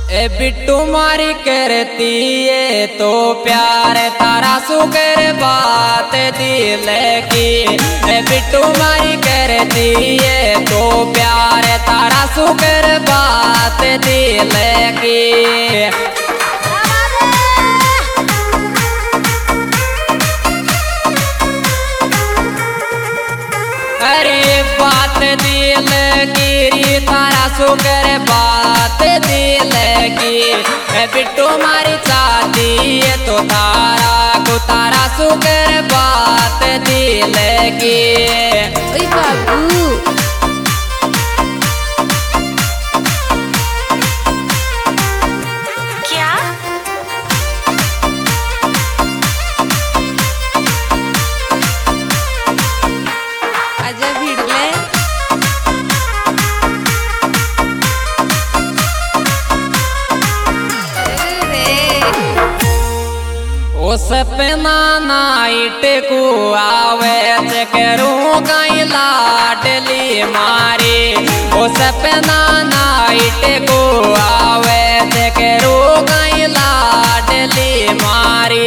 ए बिट्टू मारी करती है तो प्यार तारा सुकर बात दिल की। ए बिट्टू मारी करती है तो प्यार तारा सुकर बात दिल की। अरे बात दिल की तारा सुकर बात दिल की। बिट्टू मारी चाहती है तो तारा सुकर बात दिल की। ओए बाबू क्या आजा भिड़ले ओ सपना नाइट को आवे करूँ कहीं लाडली मारी। ओ सपना नाइट को आवे करूँ कहीं लाडली मारी।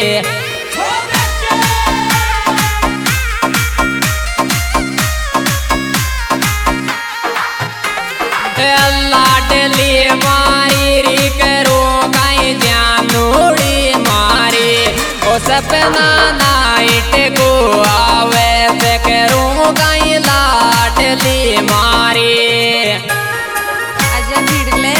लाडली मारी री करो कहीं जानूड़ी मारी। ओ सपना नाइट को आवे से करूँ कहीं लाडली मारी। आजा भिड़ले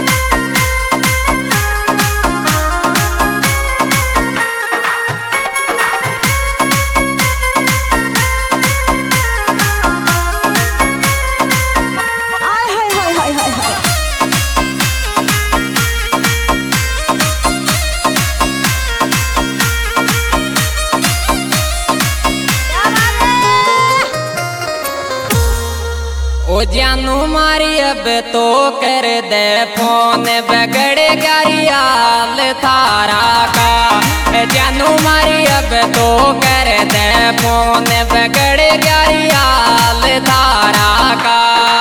ओ जानू मारी अब तो कर दे फोन बगड़े गारी हाल थारा का। जानू मारी अब तो कर दे फोन बगड़े गारी हाल थारा का।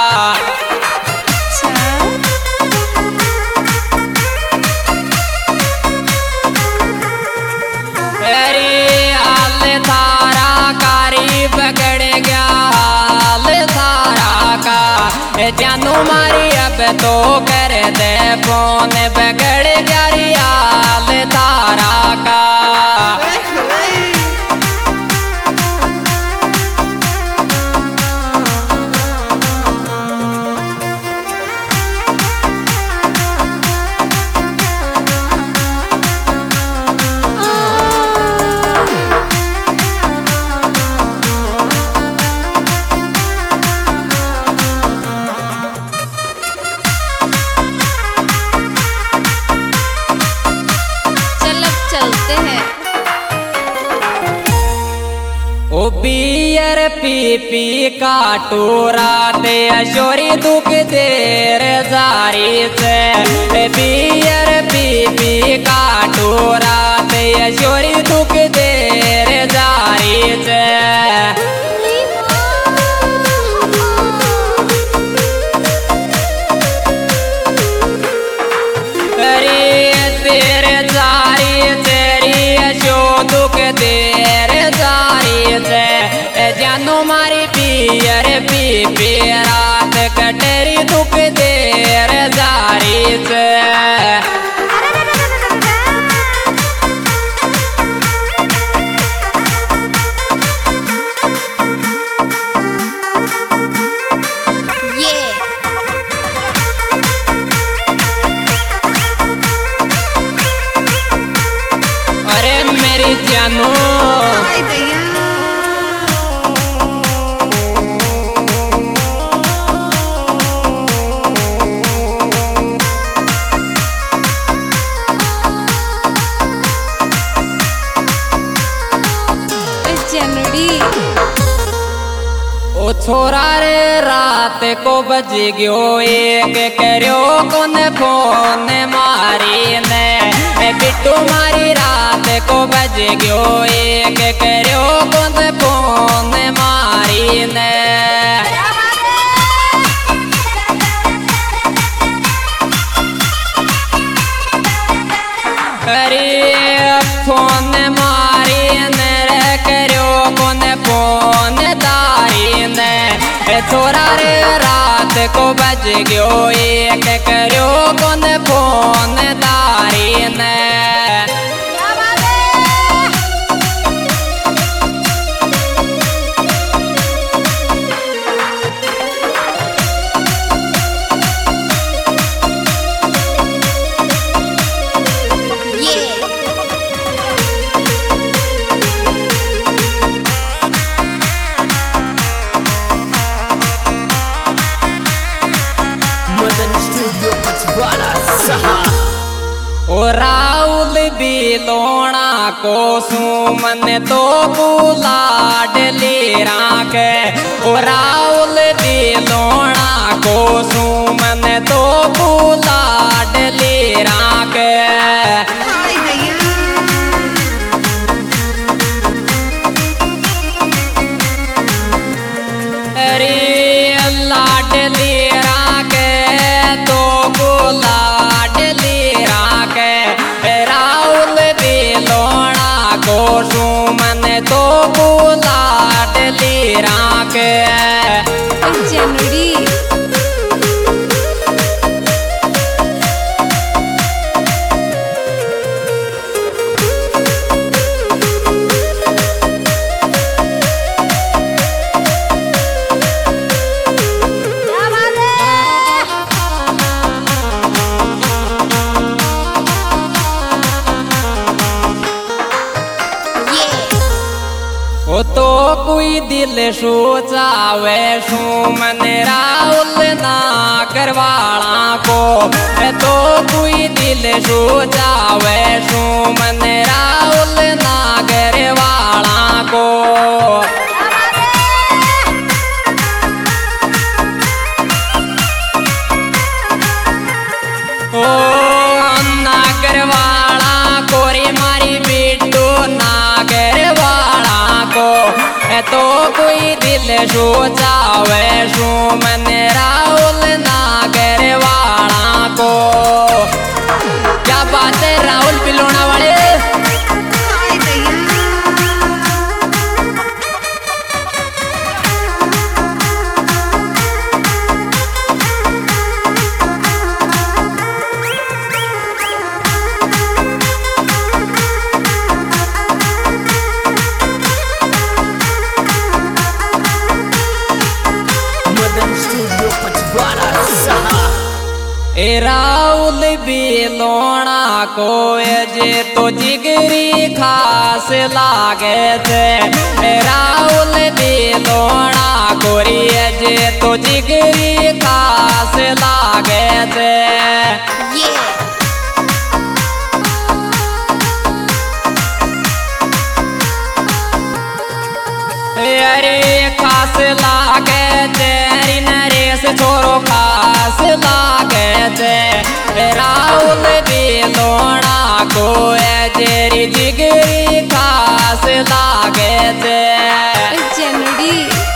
अरे हाल थारा कारी बगड़ गया हाल थारा का। जानू मारी अब तो कर दे फोन बगड़ गया हाल थारा का। चलते हैं ओ बियर पी पी काटू रात अशोरी दुख देर जारी से। बियर पी पी काटू रात अशोरी दुख देर जारी से। दुख देर जारी से। जानू मारी पियर पी पी रात कटरी दुख देर जारी से। अरे मेरी जानू ओ छोरा रे रात को बज गयो एक करो कौन फोन मारी ने। बिट्टू मारी रात को बज गयो एक करो कौन फोन मारी ने। छोरा रे रात को बज गयो एक करो कौन फोन दारी ने ओ राहुल बिलोना को सुमन तो बुलाड ले राके ओ राहुल बिलोना को सुमन तो बुलाड ले राके तो बुलाड ले राके जनवरी ओ तो कोई दिल सोचावे सुमन राहुल ना करवाला को तो कोई दिल सोचावे सुमन राहुल ना करवाला को ओ नागरवाला कोरी मारी बिट्टू नागरवाला को तो कोई दिल सोचावे सुमन राहुल नागरवाला को क्या बात है राहुल बिलोना वाले राहुल बिलोना को जे तो जिगरी खास लागे थे राहुल बिलोना को जे तो जिगरी खास लागे थे अरे खास लागे तेरी नरेश छोरो खास लागे थे राहुल बिलोना को तेरी जिगरी खास लागे थे जनवरी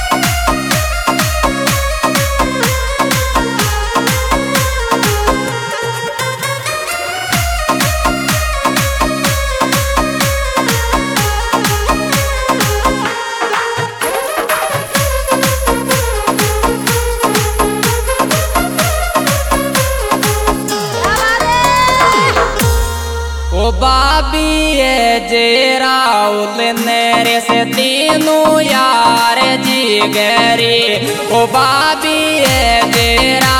बाबी जे राहुल नेरे से तीनों यार जी गरी ओ बाबी जे